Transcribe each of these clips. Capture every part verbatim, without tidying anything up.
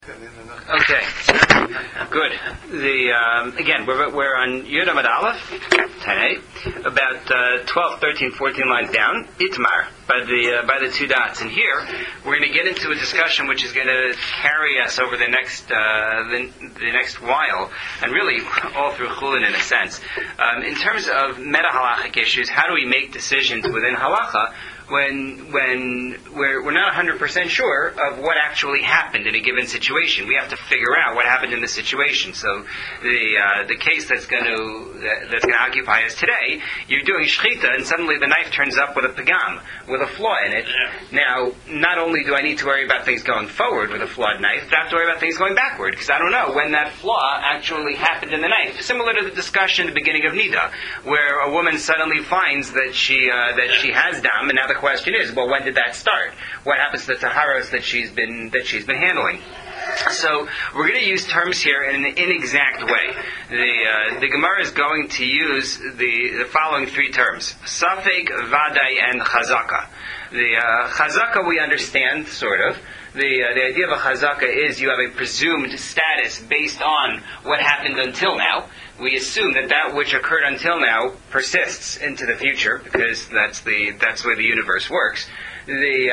Okay, good. The um, again, we're we're on Yud Amud Aleph, ten A, about uh, twelve, thirteen, fourteen lines down. Itmar by the uh, by the two dots, and here we're going to get into a discussion which is going to carry us over the next uh, the, the next while, and really all through Chulin in a sense. Um, in terms of meta halachic issues, how do we make decisions within halacha when when we're, we're not one hundred percent sure of what actually happened in a given situation? We have to figure out what happened in the situation. So the uh, the case that's going to that, that's going to occupy us today, you're doing shechita and suddenly the knife turns up with a pagam, with a flaw in it. Yeah. Now, not only do I need to worry about things going forward with a flawed knife, I have to worry about things going backward, because I don't know when that flaw actually happened in the knife. Similar to the discussion at the beginning of Nida, where a woman suddenly finds that she uh, that she has dam, and now the question is, well, when did that start? What happens to the taharos that she's been that she's been handling? So we're going to use terms here in an inexact way. The uh, the Gemara is going to use the, the following three terms: safek, vadai, and chazaka. The uh, chazaka we understand, sort of. The uh, the idea of a chazaka is you have a presumed status based on what happened until now. We assume that that which occurred until now persists into the future, because that's the that's the way the universe works. The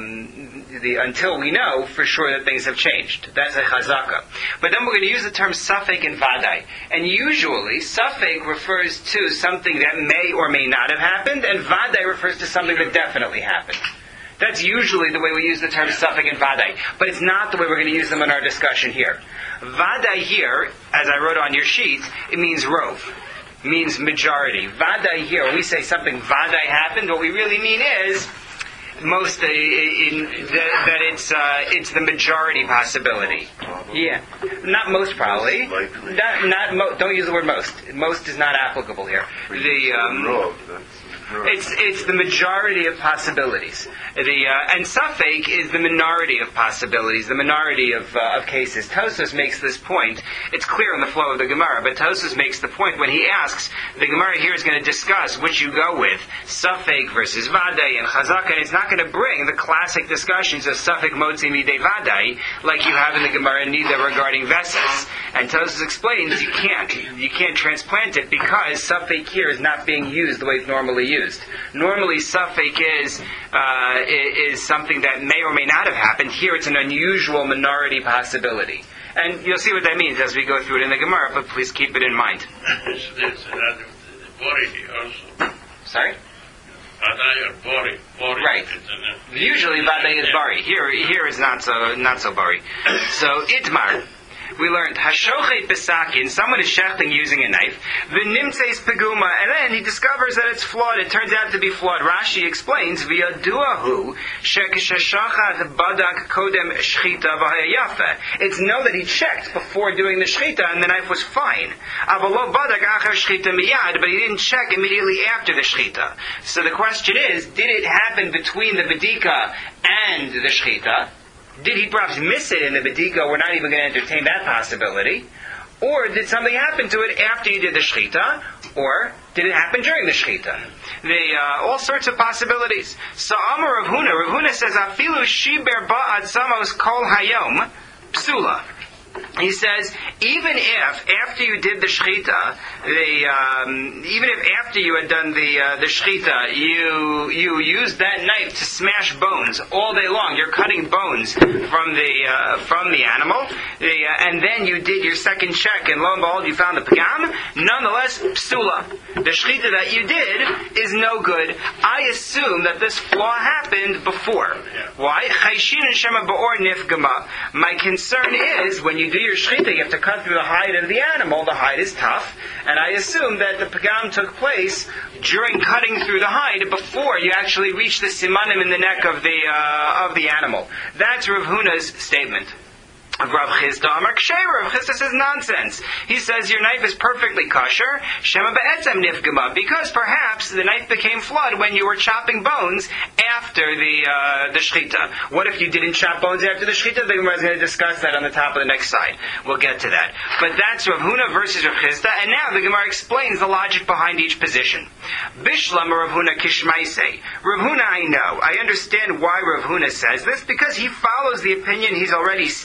um, the until we know for sure that things have changed. That's a chazaka. But then we're going to use the terms safek and vadai. And usually, safek refers to something that may or may not have happened, and vadai refers to something that definitely happened. That's usually the way we use the terms safek and vadai. But it's not the way we're going to use them in our discussion here. Vadai here, as I wrote on your sheet, it means rov. It means majority. Vadai here, when we say something vadai happened, what we really mean is most uh, in, in, that, that it's uh, it's the majority possibility. Yeah, not most probably. Not, not mo- don't use the word most. Most is not applicable here. The um, It's it's the majority of possibilities. The uh, and safek is the minority of possibilities, the minority of uh, of cases. Tosfos makes this point. It's clear in the flow of the Gemara, but Tosfos makes the point when he asks. The Gemara here is going to discuss which you go with, safek versus vadai and chazaka, and it's not going to bring the classic discussions of safek motzi midei vadai like you have in the Gemara Nida regarding vesas. And Tosfos explains you can't you can't transplant it because safek here is not being used the way it's normally used. Used. Normally, safek is uh, is something that may or may not have happened. Here, it's an unusual minority possibility, and you'll see what that means as we go through it in the Gemara. But please keep it in mind. There's another bori also. Sorry. Vadai or bori. Bori. Right. Usually, vadai is bari. Here, here is not so not so bari. So itmar. We learned hashochet besakin. Someone is shechting using a knife. V'nimtzeis peguma, and then he discovers that it's flawed. It turns out to be flawed. Rashi explains v'yaduahu shekeshashachat badak kodem shchita v'hayayafe. It's know that he checked before doing the shchita, and the knife was fine. Avalo badak achar shchita miyad, but he didn't check immediately after the shchita. So the question is, did it happen between the bedika and the shchita? Did he perhaps miss it in the bedika? We're not even going to entertain that possibility. Or did something happen to it after he did the shechita? Or did it happen during the shechita? The, uh, all sorts of possibilities. So Amar Rav Huna, Rav Huna says, Afilu shiber ba'ad samos kol hayom psula. He says, even if after you did the shechita, the um, even if after you had done the uh, the shechita, you you used that knife to smash bones all day long. You're cutting bones from the uh, from the animal, the, uh, and then you did your second check, and lo and behold, you found the pagam. Nonetheless, psula, the shechita that you did is no good. I assume that this flaw happened before. Why? My concern is when you do your shechita, you have to cut through the hide of the animal. The hide is tough, and I assume that the pagam took place during cutting through the hide before you actually reach the simanim in the neck of the uh, of the animal. That's Rav Huna's statement. Rav Chisda Amar Ksher. Rav Chisda says nonsense. He says your knife is perfectly kosher. Shema be'etzem nifgama, because perhaps the knife became flawed when you were chopping bones after the uh, the shechita. What if you didn't chop bones after the shechita? The Gemara is going to discuss that on the top of the next slide. We'll get to that. But that's Rav Huna versus Rav Chisda, and now the Gemara explains the logic behind each position. Bishlam Rav Huna kishmaisei. Rav Huna, I know. I understand why Rav Huna says this, because he follows the opinion he's already stated in the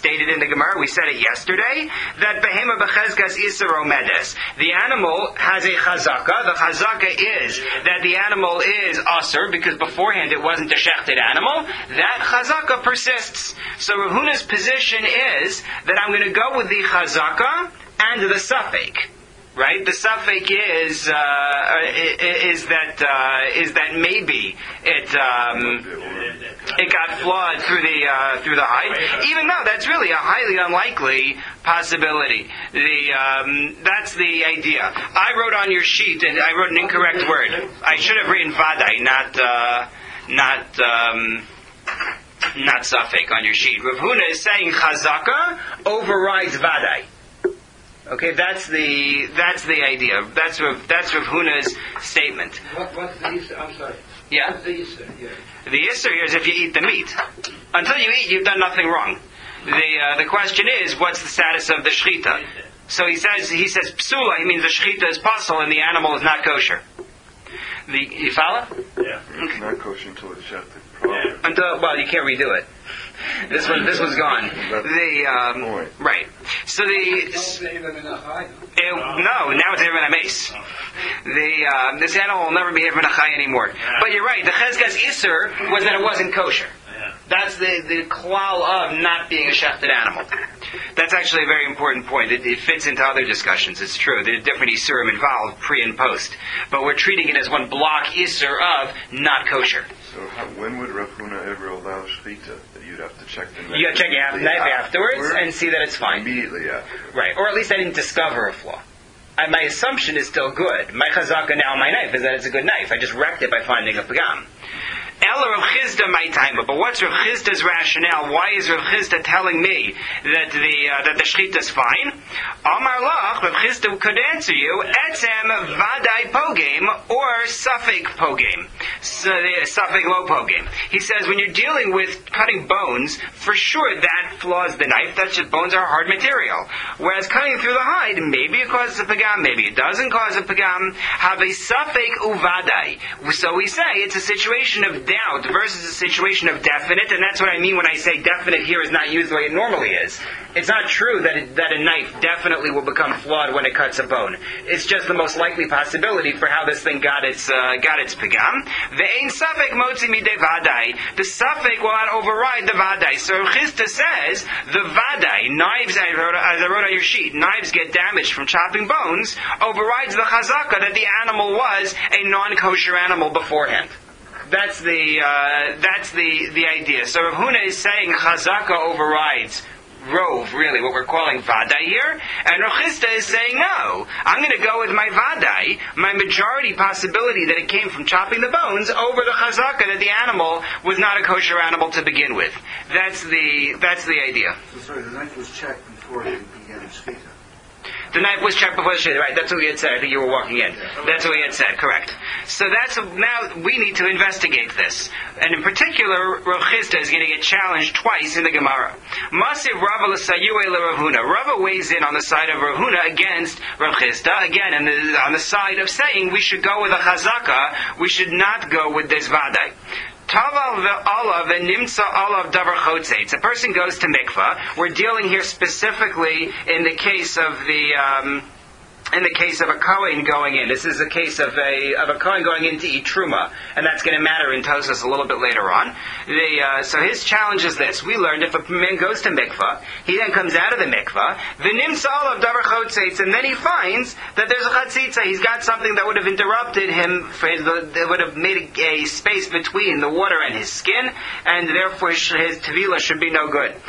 Gemara, we said it yesterday, that behema bechezkas iser omedes. The animal has a chazaka. The chazaka is that the animal is aser, because beforehand it wasn't a shechted animal. That chazaka persists. So Rav Huna's position is that I'm going to go with the chazaka and the suffix. Right, the suffix is uh, is that uh, is that maybe it um, it got flawed through the uh, through the hide, even though that's really a highly unlikely possibility. The um, that's the idea. I wrote on your sheet, and I wrote an incorrect word. I should have written vadai, not uh, not. Um, not suffix on your sheet. Rav Huna is saying chazaka overrides vadai. Okay, that's the that's the idea. That's Rav, that's Rav Huna's statement. What, what's the Isser? I'm sorry. Yeah. What's the Isser here? The Isser here is if you eat the meat. Until you eat, you've done nothing wrong. The uh, the question is, what's the status of the shechita? So he says he says psula. He means the shechita is possible and the animal is not kosher. The you follow? Yeah. It's not kosher until it's shechted. Probably. Until well, you can't redo it. This one, this one's gone. The um, right. So the it, no, now it's even a mace. The uh, this animal will never be even a chai anymore. But you're right. The chezkas iser was that it wasn't kosher. That's the the klal of not being a shechted animal. That's actually a very important point. It, it fits into other discussions. It's true. There are different isurim involved, pre and post. But we're treating it as one block isur of not kosher. So how, when would Rav Huna ever allow shechita? That you'd have to check the knife? You got to check your knife afterwards and see that it's fine. Immediately after. Right. Or at least I didn't discover a flaw. I, my assumption is still good. My chazaka now on my knife is that it's a good knife. I just wrecked it by finding a pagam. Ela Rav Chizda my time, but what's Rav Chizda's rationale? Why is Rav Chizda telling me that the uh, that the shechita is fine? Amar Lach, Rav Chizda could answer you: Etzem vadai pogame or suffix pogame, so the suffix lo pogame. He says when you're dealing with cutting bones, for sure that flaws the knife. That's just bones are hard material. Whereas cutting through the hide, maybe it causes a pagam, maybe it doesn't cause a pagam. Have a suffix uvadai. So we say it's a situation of doubt versus a situation of definite, and that's what I mean when I say definite here is not used the way it normally is. It's not true that it, that a knife definitely will become flawed when it cuts a bone. It's just the most likely possibility for how this thing got its uh, got its pagam. Ve'ein suffix motzi midei vadai. The suffix will not override the vadai. So Chizda says the vadai knives, as I, wrote, as I wrote on your sheet, knives get damaged from chopping bones, overrides the chazaka that the animal was a non-kosher animal beforehand. That's the uh, that's the, the idea. So Rav Huna is saying chazaka overrides rove, really, what we're calling vadai here. And Rav Chizda is saying, no, I'm going to go with my vadai, my majority possibility that it came from chopping the bones, over the chazaka that the animal was not a kosher animal to begin with. That's the that's the idea. So sorry, the knife was checked before you began shechita. The knife was checked before the shechita, right? That's what we had said. I think you were walking in. That's what we had said, correct. So that's now we need to investigate this, and in particular, Rav Chizda is going to get challenged twice in the Gemara. Masiv Rava l'sayuei l'Rav Huna. Rava weighs in on the side of Rav Huna against Rav Chizda, again, and on the side of saying we should go with a chazaka, we should not go with this vadai. Taval ve'alav ve'nimtza alav davar chotzeitz. A person goes to mikvah. We're dealing here specifically in the case of the um, in the case of a Kohen going in. This is a case of a of a Kohen going in to eat truma, and that's going to matter in Tosas a little bit later on. The, uh, so his challenge is this: we learned if a man goes to mikvah, he then comes out of the mikvah, v'nimtza alav davar chotzeitz, and then he finds that there's a chatzitza. He's got something that would have interrupted him, for his, that would have made a, a space between the water and his skin, and therefore his tevilah should be no good.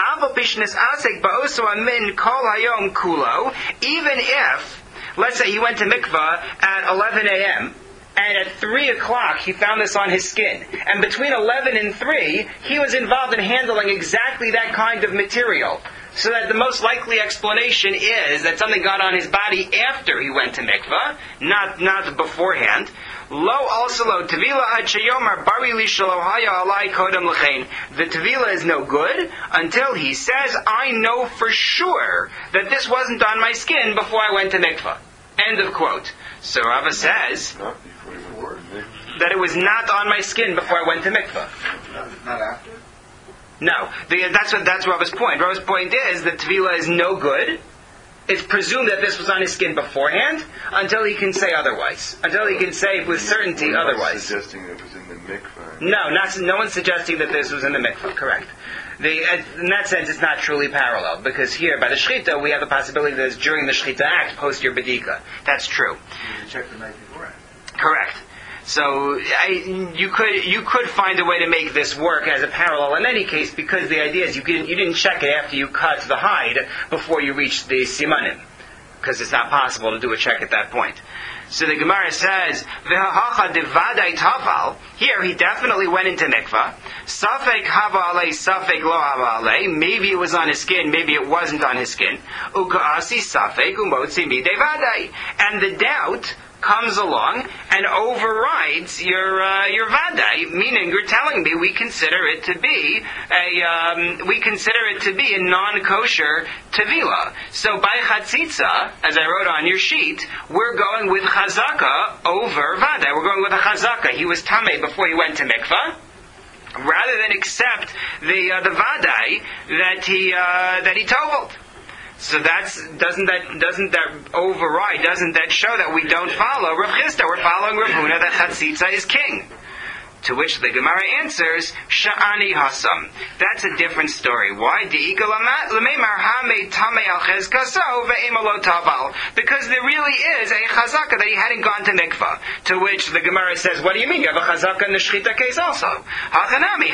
Even if, let's say he went to mikvah at eleven a.m., and at three o'clock he found this on his skin. And between eleven and three, he was involved in handling exactly that kind of material. So that the most likely explanation is that something got on his body after he went to mikvah, not not beforehand. Lo also lo tevila ad sheyomar bari li shelo haya alai kodem l'chein. The tevila is no good until he says, I know for sure that this wasn't on my skin before I went to mikvah. End of quote. So Rava says Not before. that it was not on my skin before I went to mikvah. Not, not after? No, the, that's what that's Rava's point. Rava's point is that Tvila is no good. It's presumed that this was on his skin beforehand until he can say otherwise. Until he can say with certainty We're not otherwise. suggesting it was in the mikvah. No, not, no one's suggesting that this was in the mikvah. Correct. The, in that sense, it's not truly parallel, because here, by the shechita, we have the possibility that it's during the shechita act, post your bedika. That's true. You can check the night before. Correct. So I, you could you could find a way to make this work as a parallel in any case, because the idea is you didn't you didn't check it after you cut the hide before you reached the simanim, because it's not possible to do a check at that point. So the Gemara says, "V'hacha devadai taval." Here he definitely went into mikvah. Safek hava alei, safek lo hava alei. Maybe it was on his skin, maybe it wasn't on his skin. Ukaasi safek umotzi midei vadai. And the doubt comes along and overrides your uh, your vadai, meaning you're telling me we consider it to be a um, we consider it to be a non-kosher tevila. So by chatzitza, as I wrote on your sheet, we're going with chazaka over vadai. We're going with a chazaka. He was tamei before he went to mikvah, rather than accept the uh, the vadai that he uh, that he toveled. So that's doesn't that doesn't that override? Doesn't that show that we don't follow Rav Chisda? We're following Rav Huna that Chatzitza is king. To which the Gemara answers, Sha'ani Hasam. That's a different story. Why? Because there really is a chazaka that he hadn't gone to mikvah. To which the Gemara says, what do you mean? You have a chazaka in the shechita case also. We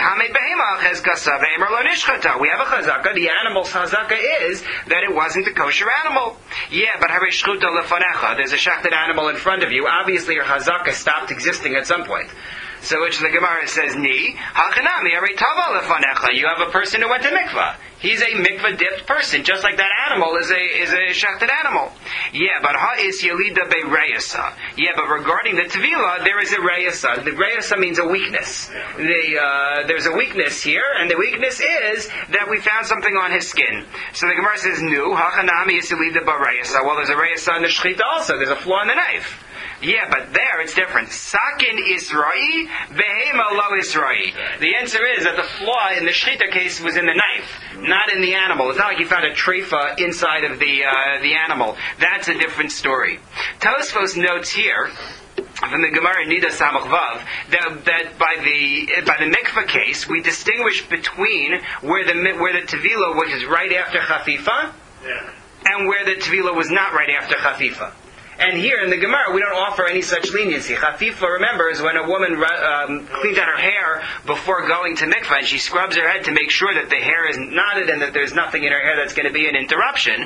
have a chazaka. The animal's chazaka is that it wasn't a kosher animal. Yeah, but there's a shechted animal in front of you. Obviously your chazaka stopped existing at some point. So which the Gemara says, Ni, hachanami, ari tava lefanecha. You have a person who went to mikvah. He's a mikvah dipped person, just like that animal is a is a shechted animal. Yeah, but ha is yelida be reyasa. Yeah, but regarding the tevila, there is a reyasa. The reyasa means a weakness. The uh, there's a weakness here, and the weakness is that we found something on his skin. So the Gemara says, Nu, hachanami is yelida be reyasa. Well, there's a reyasa in the shechita also. There's a flaw in the knife. Yeah, but there it's different. Sakin Isra'i, Behema lo Isra'i. The answer is that the flaw in the shechita case was in the knife, not in the animal. It's not like you found a treifa inside of the uh, the animal. That's a different story. Tosfos notes here from the Gemara Nida Samach Vav that, that by the by the mikvah case we distinguish between where the where the tevila which is right after chafifa, yeah, and where the tevila was not right after chafifa. And here in the Gemara, we don't offer any such leniency. Chafifa, remember, is when a woman um, cleans out her hair before going to mikvah, and she scrubs her head to make sure that the hair is knotted and that there's nothing in her hair that's going to be an interruption.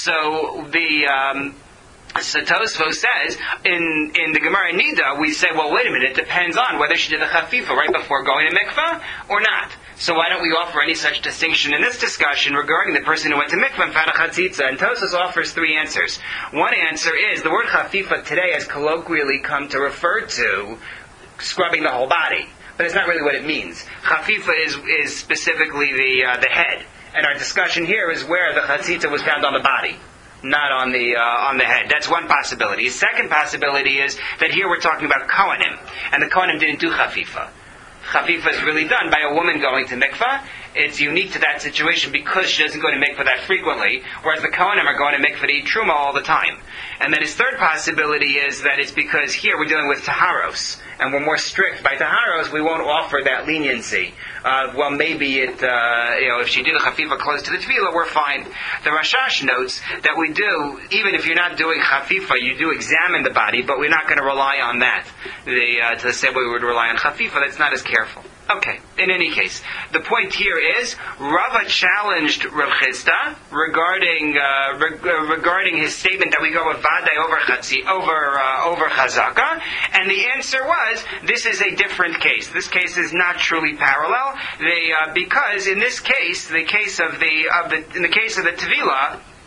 So the um, so Tosfos says in in the Gemara Nida, we say, well, wait a minute, it depends on whether she did the chafifa right before going to mikvah or not. So why don't we offer any such distinction in this discussion regarding the person who went to mikvah and found a chatzitza? And Tosfos offers three answers. One answer is the word chafifa today has colloquially come to refer to scrubbing the whole body, but it's not really what it means. Chafifa is is specifically the uh, the head, and our discussion here is where the chatzitza was found on the body, not on the uh, on the head. That's one possibility. The second possibility is that here we're talking about kohanim, and the kohanim didn't do chafifa. Chafifa is really done by a woman going to mikvah. It's unique to that situation because she doesn't go to mikvah that frequently, whereas the kohanim are going to mikvah to eat truma all the time. And then his third possibility is that it's because here we're dealing with taharos, and we're more strict by taharos. We won't offer that leniency. Uh, well, maybe it, uh, you know, if she did a chafifa close to the tefillah, we're fine. The Rashash notes that we do, even if you're not doing chafifa, you do examine the body, but we're not going to rely on that. The, uh, to the same way we would rely on chafifa, that's not as careful. Okay, in any case, the point here is Rava challenged Rav Chisda regarding uh, reg- uh, regarding his statement that we go with Vadai over Chatzi, over uh, over Chazaka, and the answer was this is a different case. This case is not truly parallel. They uh, because in this case, the case of the of the in the case of the Tevila,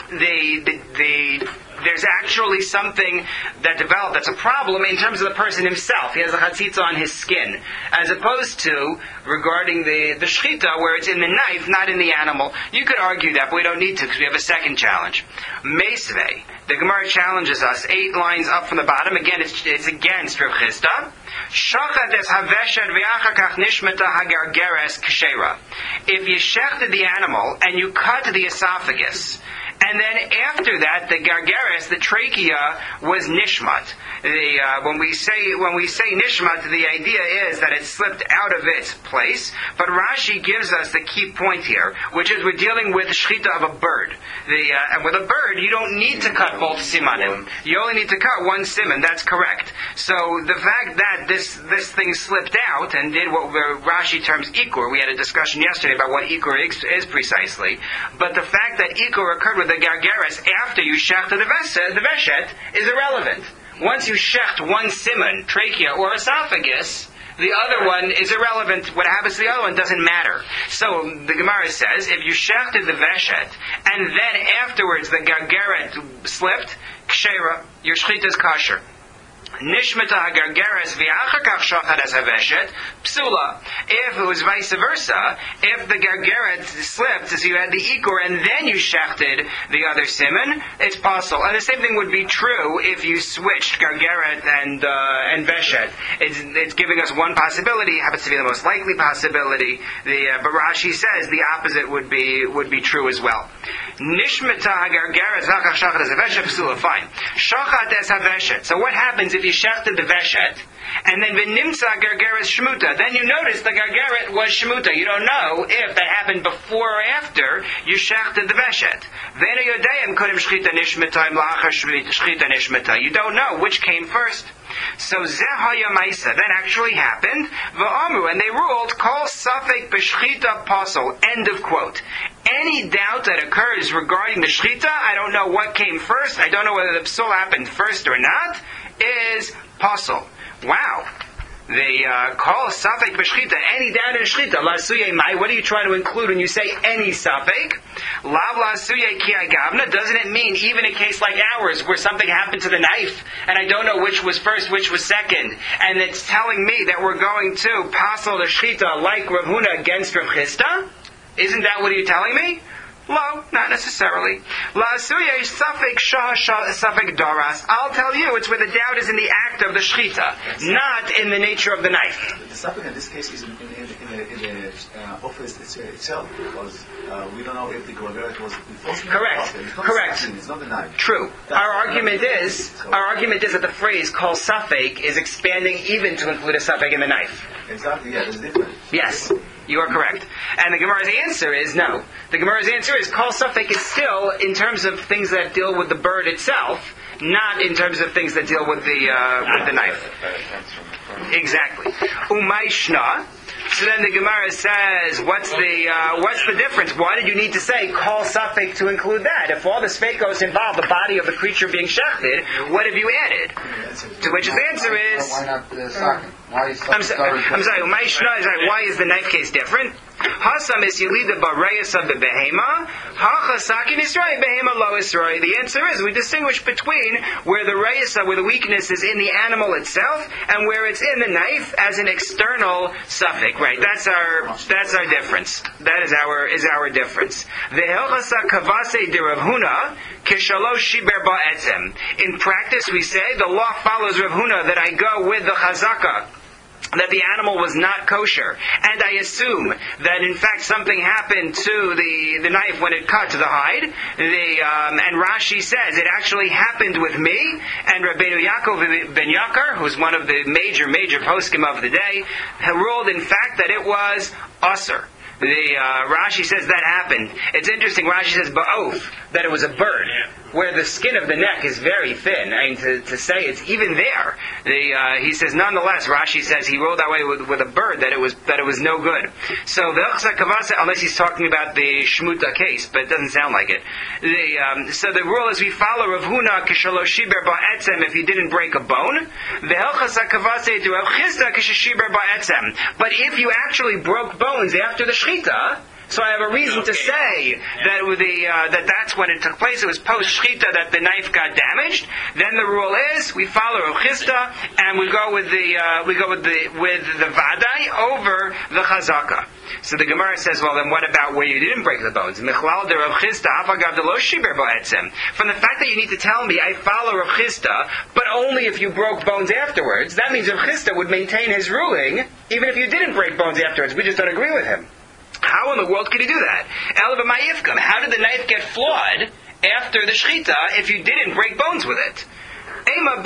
the, the, the there's actually something that developed that's a problem in terms of the person himself. He has a chatzitza on his skin, as opposed to regarding the, the shchita, where it's in the knife, not in the animal. You could argue that, but we don't need to, because we have a second challenge. Meisvei, the Gemara challenges us, eight lines up from the bottom. Again, it's, it's against Rav Chisda. Shachat es haveshet v'achar kach nishmeta hagargeres kshera. If you shechted the animal and you cut the esophagus, and then after that, the gargaris, the trachea, was nishmat. The, uh, when we say when we say nishmat, the idea is that it slipped out of its place. But Rashi gives us the key point here, which is we're dealing with shchita of a bird. The, uh, and with a bird, you don't need to cut both simanim. You only need to cut one siman. That's correct. So the fact that this this thing slipped out and did what Rashi terms ikur, we had a discussion yesterday about what ikur is, is precisely. But the fact that ikur occurred with the gargaris after you shechted the veshet, the veshet is irrelevant. Once you shecht one siman, trachea, or esophagus, the other one is irrelevant. What happens to the other one doesn't matter. So the Gemara says, if you shechted the veshet, and then afterwards the gargaret slipped, kshera, your shchita is kosher. Nishmata hagargares v'achar kach shachat es haveshet psula. If it was vice versa, if the gargaret slipped, so you had the ikur and then you shechted the other siman, it's possible. And the same thing would be true if you switched gargaret and uh, and veshet. It's, it's giving us one possibility. It happens to be the most likely possibility. The uh, but Rashi says the opposite would be would be true as well. Nishmata hagargares v'achar shachat es haveshet psula. Fine. Shachat es haveshet. So what happens if you shechted the veshet, and then v'nimtza gargaret shmuta? Then you notice the gargaret was shmuta. You don't know if that happened before or after you shechted the veshet. V'ena yodayim kodem shchita nishmata im la'achar shchita nishmata. You don't know which came first. So zehaya maisa, that actually happened. V'amu, and they ruled, kol safek b'shchita pasol. End of quote. Any doubt that occurs regarding the shchita, I don't know what came first, I don't know whether the psul happened first or not, is pasol. Wow. The call safek b'shchita, any doubt in shchita. La suye mai. What are you trying to include when you say any safek? Lav la suye ki agavna. Doesn't it mean even a case like ours, where something happened to the knife, and I don't know which was first, which was second, and it's telling me that we're going to pasol the shchita like Rav Huna against Rav Chisda? Isn't that what you're telling me? No, not necessarily. La suye safek shah safek doras. I'll tell you, it's where the doubt is in the act of the shchita, not in the nature of the knife. The safek in this case is in, in, in, in the, in the uh, office itself, because uh, we don't know if the gargaret was before. Correct. It's not Correct. Safek, it's not the knife. True. That's our argument is our argument is that the phrase "call safek" is expanding even to include a safek in the knife. Exactly. Yeah, it's different. Yes. You are correct. And the Gemara's answer is no. The Gemara's answer is kol safek is still in terms of things that deal with the bird itself, not in terms of things that deal with the uh, with the knife. Exactly. Umay shna. So then the Gemara says, what's the uh, what's the difference? Why did you need to say kol safek to include that? If all the sfekos involve the body of the creature being shechted, what have you added? To which his answer is, why not the socket? Why is I'm, so, I'm sorry, my shna is like, why is the knife case different? Hasam is yilida barayas of the behema. Hachasakin Israel behema lo Israel. The answer is we distinguish between where the rayasa, where the weakness is in the animal itself, and where it's in the knife as an external suffix. Right. That's our that's our difference. That is our is our difference. The helchasa kavase de Rav Huna kishalosh shiber ba'etzem. In practice, we say the law follows Rav Huna that I go with the chazaka, that the animal was not kosher, and I assume that in fact something happened to the, the knife when it cut to the hide. The, um, and Rashi says it actually happened with me, and Rabbeinu Yaakov ben Yakar, who's one of the major, major poskim of the day, ruled in fact that it was usher. The uh, Rashi says that happened. It's interesting. Rashi says ba'of, that it was a bird, where the skin of the neck is very thin. I mean, to, to say it's even there. The uh, he says nonetheless. Rashi says he ruled that way with, with a bird, that it was that it was no good. So the Achsa Kavasa, unless he's talking about the Shmuta case, but it doesn't sound like it. The, um, so the rule is we follow Rav Huna kishalosh shiber ba'etzem if he didn't break a bone. The Achsa Kavasa to Rav Chisda kishishiber ba'etzem. But if you actually broke bones after the shchita, So I have a reason to say that with the uh, that that's when it took place. It was post shchita that the knife got damaged. Then the rule is we follow Rav Chisda and we go with the uh, we go with the with the vadai over the chazaka. So the Gemara says, well, then what about where you didn't break the bones? From the fact that you need to tell me I follow Rav Chisda, but only if you broke bones afterwards, that means Rav Chisda would maintain his ruling even if you didn't break bones afterwards. We just don't agree with him. How in the world could he do that? How did the knife get flawed after the shchita if you didn't break bones with it? And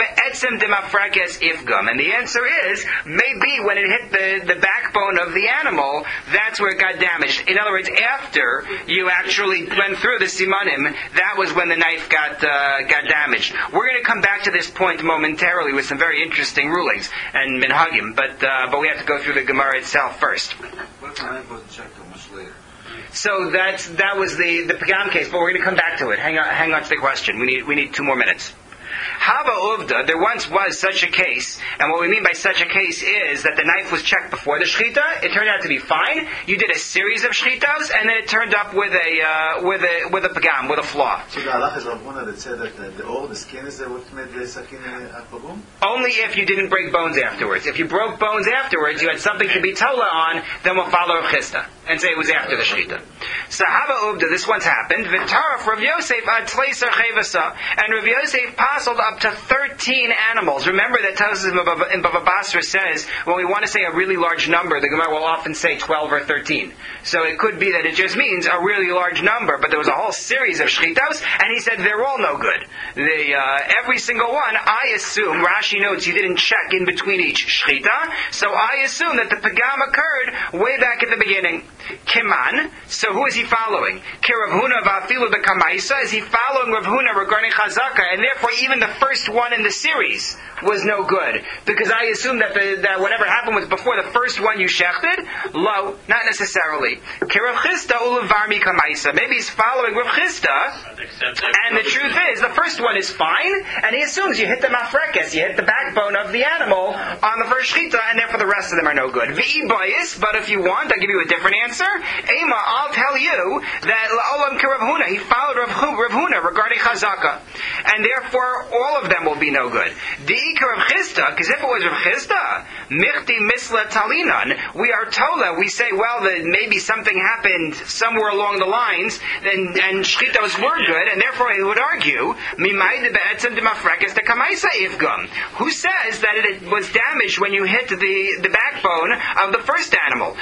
the answer is, maybe when it hit the, the backbone of the animal, that's where it got damaged. In other words, after you actually went through the simanim, that was when the knife got uh, got damaged. We're going to come back to this point momentarily with some very interesting rulings and minhagim, but uh, but we have to go through the Gemara itself first. What if the knife wasn't checked till much later? So that's that was the the Pagam case, but we're going to come back to it. Hang on, hang on to the question. We need we need two more minutes. Hava Uvda, there once was such a case, and what we mean by such a case is that the knife was checked before the shchita, it turned out to be fine, you did a series of shchitas, and then it turned up with a uh, with a with a pagam, with a flaw. So the halach is Rav Huna that said that the, the or the skin is what made the sakin apagum? Only if you didn't break bones afterwards. If you broke bones afterwards, you had something to be tola on, then we'll follow Rav Chisda and say it was after the shchita. So Hava Uvda, this once happened. V'taraf Rav Yosef ad tleiser chevasa, and Rav Yosef parceled up to thirteen animals. Remember that tells us in Bava Basra says when we want to say a really large number, the Gemara will often say twelve or thirteen. So it could be that it just means a really large number, but there was a whole series of shchitos, and he said they're all no good. The, uh, every single one, I assume, Rashi notes you didn't check in between each shchita, so I assume that the pagam occurred way back at the beginning. Kiman, so who is he following? Ki Rav Huna va'afilu b'kamaisa, is he following Rav Huna regarding chazaka, and therefore even the first one in the series was no good, because I assume that the, that whatever happened was before the first one you shechted. Lo, not necessarily. Ki Rav Chisda ulevarmi kamaisa, maybe he's following Rav Chisda, and the truth is the first one is fine, and he assumes you hit the mafrekes, you hit the backbone of the animal on the first shchita, and therefore the rest of them are no good. V'i boyis, but if you want, I'll give you a different answer. Ema, I'll tell you that la'olam ki Rav Huna, he followed Rav Huna regarding chazaka, and therefore all of them will be no good. Di'ika Rav Chisda, because if it was Rav Chisda, michti misla talinan, we are tola, we say, well, that maybe something happened somewhere along the lines, and, and shchitos were good, and therefore he would argue, who says that it was damaged when you hit the, the backbone of the first animal?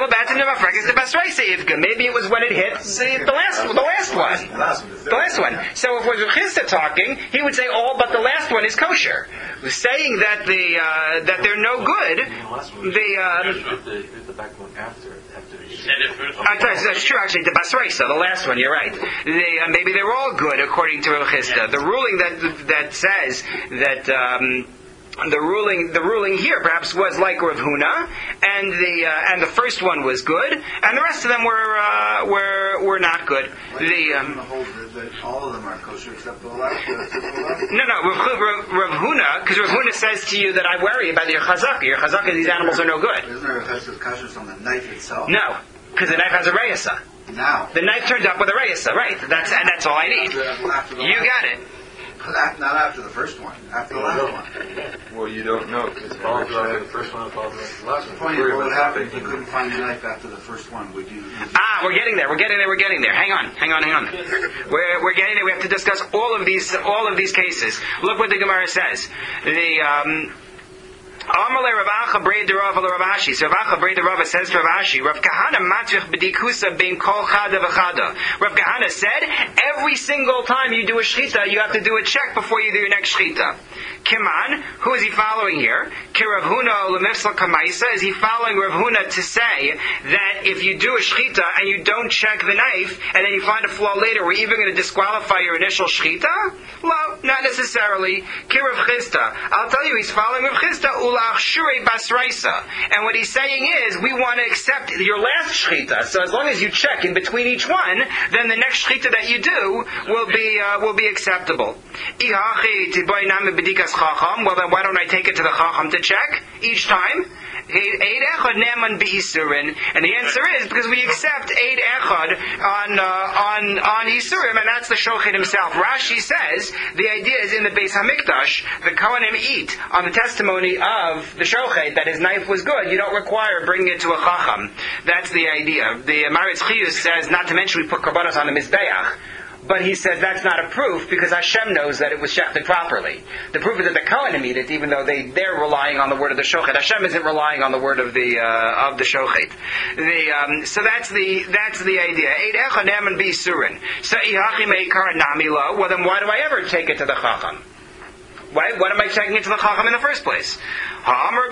Maybe it was when it hit the, the last the last one. The last one. So if it was Rav Chisda talking, he would say all but the last one is kosher. Saying that the uh, that they're no good, the um, the backbone after after the I thought that's true. Actually, the basreisa, the last one. You're right. They, uh, maybe they're all good according to Rav Chisda. The ruling that that says that. Um, The ruling, the ruling here perhaps was like Rav Huna, and the uh, and the first one was good, and the rest of them were uh, were were not good. The um, all of them are kosher except the last. no, no, Rav, Rav, Rav Huna, because Rav Huna says to you that I worry about your chazaka. Your chazaka, these animals are no good. Isn't there a festive kosher on the knife itself? No, because the knife has a reyesa. Now the knife turned up with a reyesa, right? That's and that's all I need. You got it. Not after the first one, after the last one. Well, you don't know. It's follows after the first one, follows after the last one. Funny, what would happen if you couldn't find the knife after the first one? Would you? Would you ah, we're getting there. We're getting there. We're getting there. Hang on. Hang on. Hang on. We're we're getting there. We have to discuss all of these all of these cases. Look what the Gemara says. The um. Amalei Rav Acha Brei Derava Rav Ashi. So Rav Acha Brei Derava says to Rav Ashi, Rav Kahana matrich b'dikusa bein kol chada v'chada. Rav Kahana said, every single time you do a shchita, you have to do a check before you do your next shchita. Kiman, who is he following here? Ki Rav Huna lemifsla kamaisa. Is he following Rav Huna to say that if you do a shchita and you don't check the knife, and then you find a flaw later, we're even going to disqualify your initial shchita? Well, not necessarily. Ki Rav Chisda. I'll tell you, he's following Rav Chisda. And what he's saying is, we want to accept your last shchita. So as long as you check in between each one, then the next shchita that you do will be uh, will be acceptable. Well, then why don't I take it to the chacham to check each time? Eid echad ne'eman be'isurin, and the answer is because we accept Eid echad on uh, on on isurim, and that's the shochet himself. Rashi says the idea is in the Beis Hamikdash, the Kohanim eat on the testimony of the shochet that his knife was good. You don't require bringing it to a chacham. That's the idea. The Maritz Chiyus says not to mention we put korbanos on the mizbeach. But he says that's not a proof because Hashem knows that it was shechted properly. The proof is that the Kohanim eat it, even though they they're relying on the word of the shochet. Hashem isn't relying on the word of the uh, of the shochet. The um, so that's the that's the idea. Eid echad ne'eman be'isurin. So ihachi meikar nami lo. Well, then why do I ever take it to the chacham? Why, why am I taking it to the chacham in the first place? The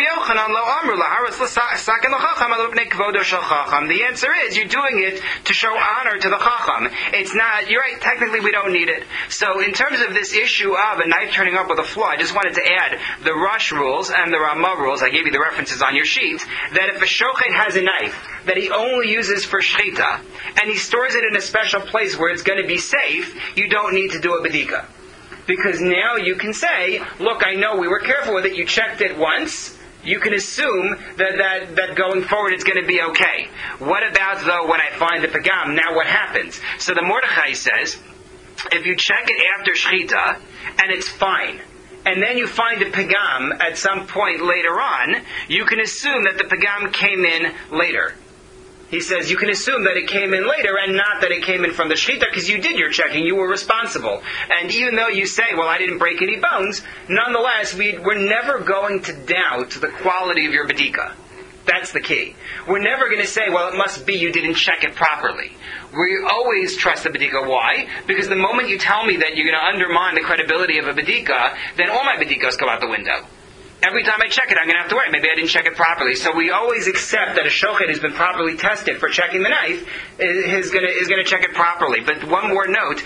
answer is you're doing it to show honor to the chacham. It's not. You're right. Technically, we don't need it. So, in terms of this issue of a knife turning up with a flaw, I just wanted to add the Rush rules and the Ramah rules. I gave you the references on your sheet. That if a shochet has a knife that he only uses for shchita and he stores it in a special place where it's going to be safe, you don't need to do a bedika. Because now you can say, look, I know we were careful with it, you checked it once, you can assume that, that, that going forward it's going to be okay. What about, though, when I find the pagam? Now what happens? So the Mordechai says, if you check it after shchita, and it's fine, and then you find a pagam at some point later on, you can assume that the pagam came in later. He says you can assume that it came in later and not that it came in from the shechita because you did your checking, you were responsible. And even though you say, well, I didn't break any bones, nonetheless, we, we're never going to doubt the quality of your bedika. That's the key. We're never going to say, well, it must be you didn't check it properly. We always trust the bedika. Why? Because the moment you tell me that you're going to undermine the credibility of a bedika, then all my bedikas go out the window. Every time I check it, I'm going to have to worry. Maybe I didn't check it properly. So we always accept that a shochet has been properly tested for checking the knife is going to is going to check it properly. But one more note.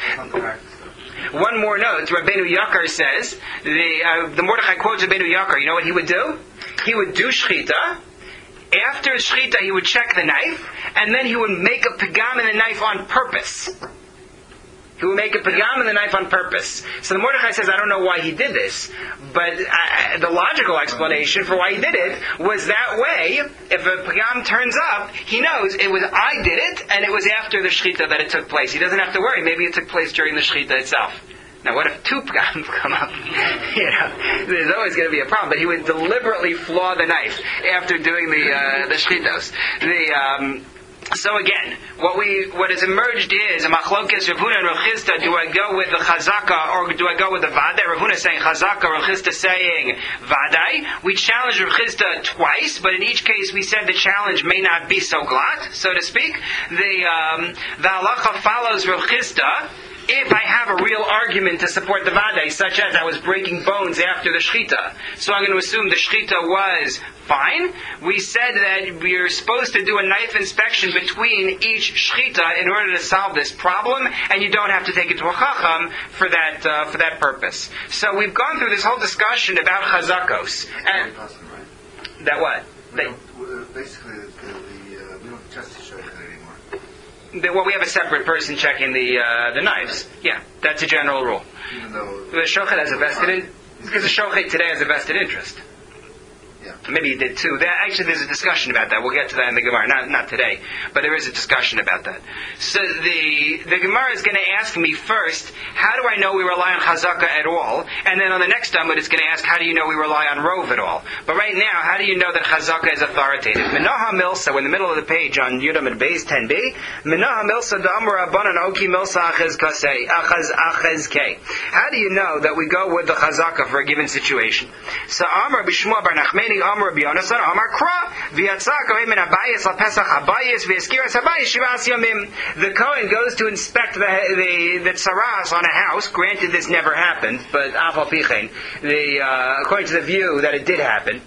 One more note. Rabbeinu Yakar says the uh, the Mordechai quotes Rabbeinu Yakar. You know what he would do? He would do shchita. After shchita, he would check the knife, and then he would make a pagam in the knife on purpose. He would make a pagam in the knife on purpose. So the Mordechai says, I don't know why he did this, but uh, the logical explanation for why he did it was that way, if a pagam turns up, he knows it was I did it, and it was after the shechita that it took place. He doesn't have to worry. Maybe it took place during the shechita itself. Now, what if two pagams come up? You know, there's always going to be a problem. But he would deliberately flaw the knife after doing the uh, the shechitos. The um, So again, what we what has emerged is a machlokes Rav Huna and Rav Chisda. Do I go with the chazaka or do I go with the vadai? Rav Huna saying chazaka, Rav Chisda saying vadai. We challenged Rav Chisda twice, but in each case we said the challenge may not be so glatt, so to speak. The um, the halacha follows Rav Chisda. If I have a real argument to support the vadai, such as I was breaking bones after the shechita, so I'm going to assume the shechita was fine. We said that we're supposed to do a knife inspection between each shechita in order to solve this problem, and you don't have to take it to a chacham for that uh, for that purpose. So we've gone through this whole discussion about chazakos. And that what? We don't, basically, the, the, uh, we don't trust the shochet anymore. The, well, we have a separate person checking the uh, the knives. Yeah, that's a general rule. Even though the shochet has a vested in, because the shochet today has a vested interest. Yeah. Maybe he did too. That, actually, there's a discussion about that. We'll get to that in the Gemara. Not not today, but there is a discussion about that. So the the Gemara is going to ask me first, how do I know we rely on chazaka at all? And then on the next Amud, it's going to ask, how do you know we rely on rov at all? But right now, how do you know that chazaka is authoritative? Minaha milsa, we're in the middle of the page on Yudam and Beis ten b. Minaha milsa da'amur abanan oki milsa achaz kasei achaz achaz kei. How do you know that we go with the chazaka for a given situation? So Amar b'Shmuel bar Nachmeni Amar Rabbi Yonasan Amar Kra v'yatzak ohem min habayis la Pesach habayis v'yaskiras habayis shivas yamim. The Kohen goes to inspect the the, the tsaras on a house. Granted, this never happened, but afal pichein, the uh, according to the view that it did happen.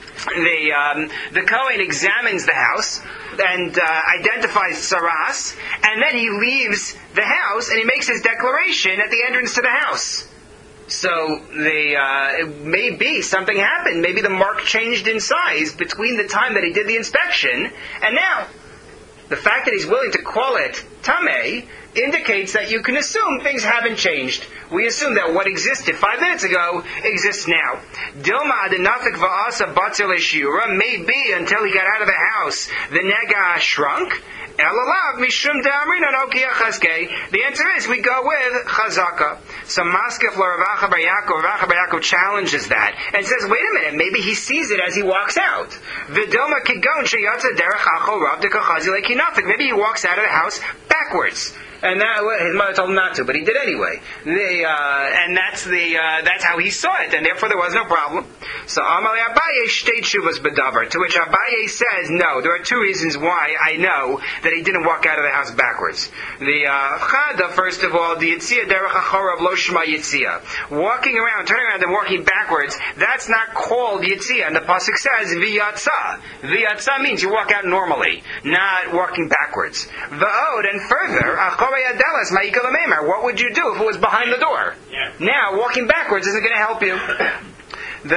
The um, the Kohen examines the house and uh, identifies tsaras, and then he leaves the house and he makes his declaration at the entrance to the house. So the uh, it may be something happened. Maybe the mark changed in size between the time that he did the inspection and now. The fact that he's willing to call it Tameh indicates that you can assume things haven't changed. We assume that what existed five minutes ago exists now. Dilma adenafik va'asa batzil eshura, maybe until he got out of the house, the nega shrunk. Elalav mishum de'amrina nokia chazke. The answer is we go with chazaka. So Maskef Ravacha Bar Yaakov, Ravacha Bar Yaakov challenges that and says, wait a minute, maybe he sees it as he walks out. Vidoma kigon sheyatza derech achol rav dekachazi lekinafik. Maybe he walks out of the house backwards. And that his mother told him not to, but he did anyway. The, uh, and that's the uh, that's how he saw it, and therefore there was no problem. So Amalei Abaye state shuvas bedavar, to which Abaye says, no, there are two reasons why I know that he didn't walk out of the house backwards. The uh, Chada, first of all, the Yitzia derech achora of lo shema Yitzia, walking around, turning around, and walking backwards. That's not called Yitzia, and the pasuk says v'yatza. V'yatza means you walk out normally, not walking backwards. V'od, and further. What would you do if it was behind the door? Yeah. Now, walking backwards isn't going to help you. And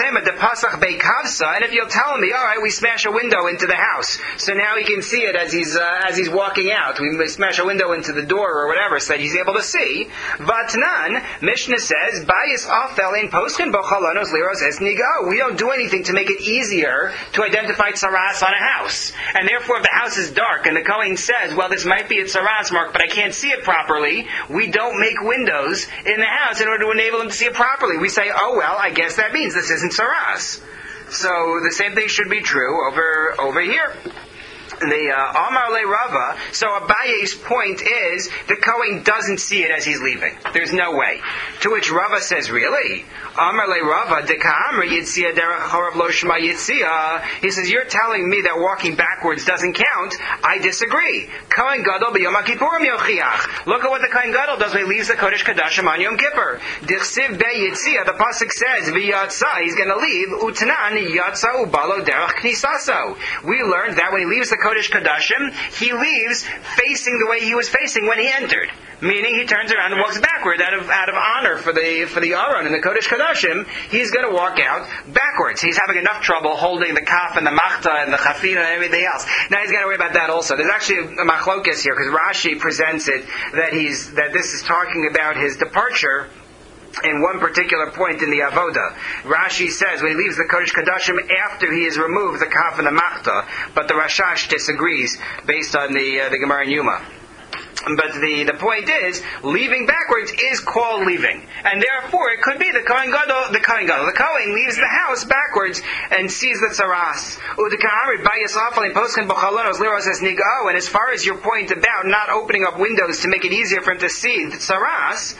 if you'll tell me, all right, we smash a window into the house, so now he can see it as he's uh, as he's walking out. We smash a window into the door or whatever, so that he's able to see. Vatnan, Mishnah says, Bayis afel in poskin bochalonos liros es nigo. We don't do anything to make it easier to identify tsaras on a house. And therefore, if the house is dark and the Kohen says, well, this might be a tsaras mark, but I can't see it properly, we don't make windows in the house in order to enable him to see it properly. We say, oh, well, I guess that means this isn't saras. So the same thing should be true over over here. The uh, Amar Le Rava, so Abaye's point is the Kohen doesn't see it as he's leaving. There's no way. To which Rava says, really? Amar Le Rava, Deka'amra Yitzia Derech Chorav Lo Shema Yitzia. He says, you're telling me that walking backwards doesn't count. I disagree. Kohen Gadol B'Yom HaKippurim Yochiach. Look at what the Kohen Gadol does when he leaves the Kodesh Kadashim on Yom Kippur. Dichsiv Be Yitzia, the pasuk says, V'yatza, he's going to leave. Utnan Yatza Ubalo Derech Knisaso. We learned that when he leaves the Kodesh Kadashim, he leaves facing the way he was facing when he entered. Meaning he turns around and walks backward out of out of honor for the for the Aron in the Kodesh Kadashim. He's going to walk out backwards. He's having enough trouble holding the kaf and the machta and the chafina and everything else. Now he's got to worry about that also. There's actually a machlokes here because Rashi presents it that he's that this is talking about his departure in one particular point in the Avoda. Rashi says when he leaves the Kodesh Kadashim after he has removed the kaf and the machta, but the Rashash disagrees based on the uh, the Gemara in Yuma. But the, the point is, leaving backwards is called leaving. And therefore, it could be the Kohen Gadol, the Kohen Gadol, the Kohen leaves the house backwards and sees the tzaras. And as far as your point about not opening up windows to make it easier for him to see the tzaras,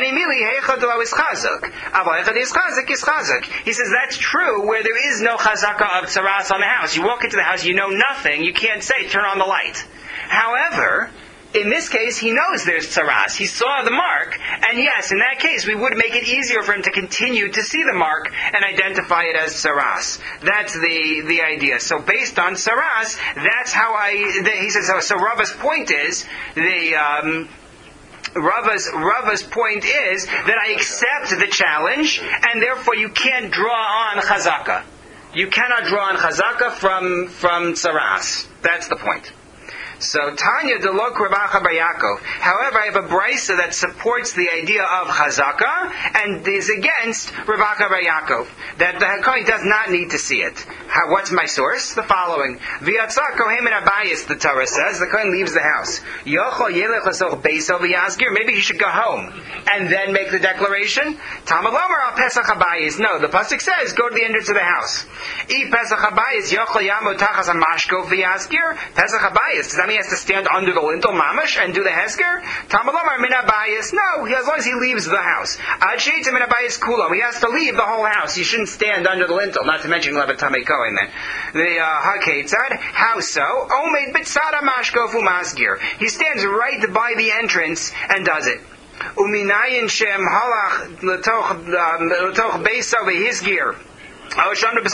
he says that's true where there is no chazaka of tzaras on the house. You walk into the house, you know nothing, you can't say, turn on the light. However, in this case, he knows there's tzaras. He saw the mark, and yes, in that case, we would make it easier for him to continue to see the mark and identify it as tzaras. That's the, the idea. So based on tzaras, that's how I, the, he says, so, so Rava's point is, the, um, Rava's, Rava's point is that I accept the challenge, and therefore you can't draw on chazaka. You cannot draw on chazaka from, from tzaras. That's the point. So Tanya Delok Ravacha Bar Yaakov. However, I have a brisa that supports the idea of chazaka and is against Ravacha Bar Yaakov. That the Kohen does not need to see it. How, what's my source? The following: V'yatza Kohen min Abayis. The Torah says the Kohen leaves the house. Yochol yelech lasoch beiso v'yazgir. Maybe he should go home and then make the declaration. Talmud Lomer al Pesach Abayis. No, the pasuk says go to the entrance of the house. I Pesach Abayis yochol yamot tachas amashko v'yazgir. Pesach Abayis. Does that mean he has to stand under the lintel mamash and do the hesker? Talmud Lomer min Abayis. No, he, as long as he leaves the house. Ad sheitza min Abayis kulam. He has to leave the whole house. He shouldn't stand under the lintel. Not to mention he'll have a tamei kohen then. The haketzad. How so? Omed bitzada mashko fumasgir. He stands right by the entrance and does it. Uminayin shem halach letoch letoch beisa v'hisgir. How do you know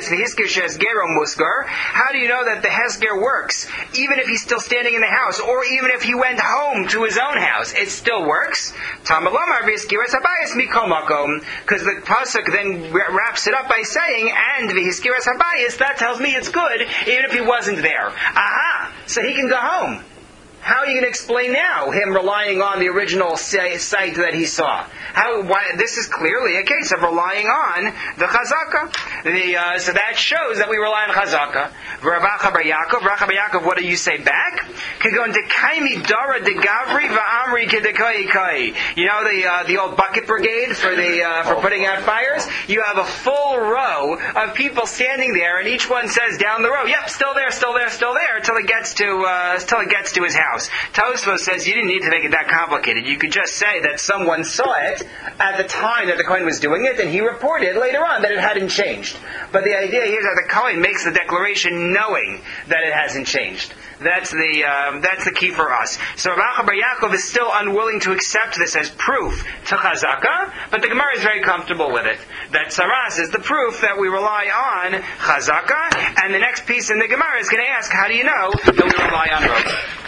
that the Hesger works? Even if he's still standing in the house, or even if he went home to his own house, it still works? Because the pasuk then wraps it up by saying, and v'hiskiras habayis, that tells me it's good, even if he wasn't there. Aha! So he can go home. How are you going to explain now him relying on the original say, site that he saw? How? Why, this is clearly a case of relying on the chazaka. The, uh, so that shows that we rely on chazaka. V'Rabacha bar Yaakov, Racha bar Yaakov, what do you say back? Kagon dekaimi dara de gavri va'amri kedekai kai. You know the uh, the old bucket brigade for the uh, for putting out fires. You have a full row of people standing there, and each one says down the row, "Yep, still there, still there, still there," until it gets to uh, until it gets to his house. Tosfos says you didn't need to make it that complicated. You could just say that someone saw it at the time that the Kohen was doing it, and he reported later on that it hadn't changed. But the idea here is that the Kohen makes the declaration knowing that it hasn't changed. That's the um, that's the key for us. So Racha bar Yaakov is still unwilling to accept this as proof to chazaka, but the Gemara is very comfortable with it. That saras is the proof that we rely on chazaka, and the next piece in the Gemara is going to ask, how do you know that we rely on rope?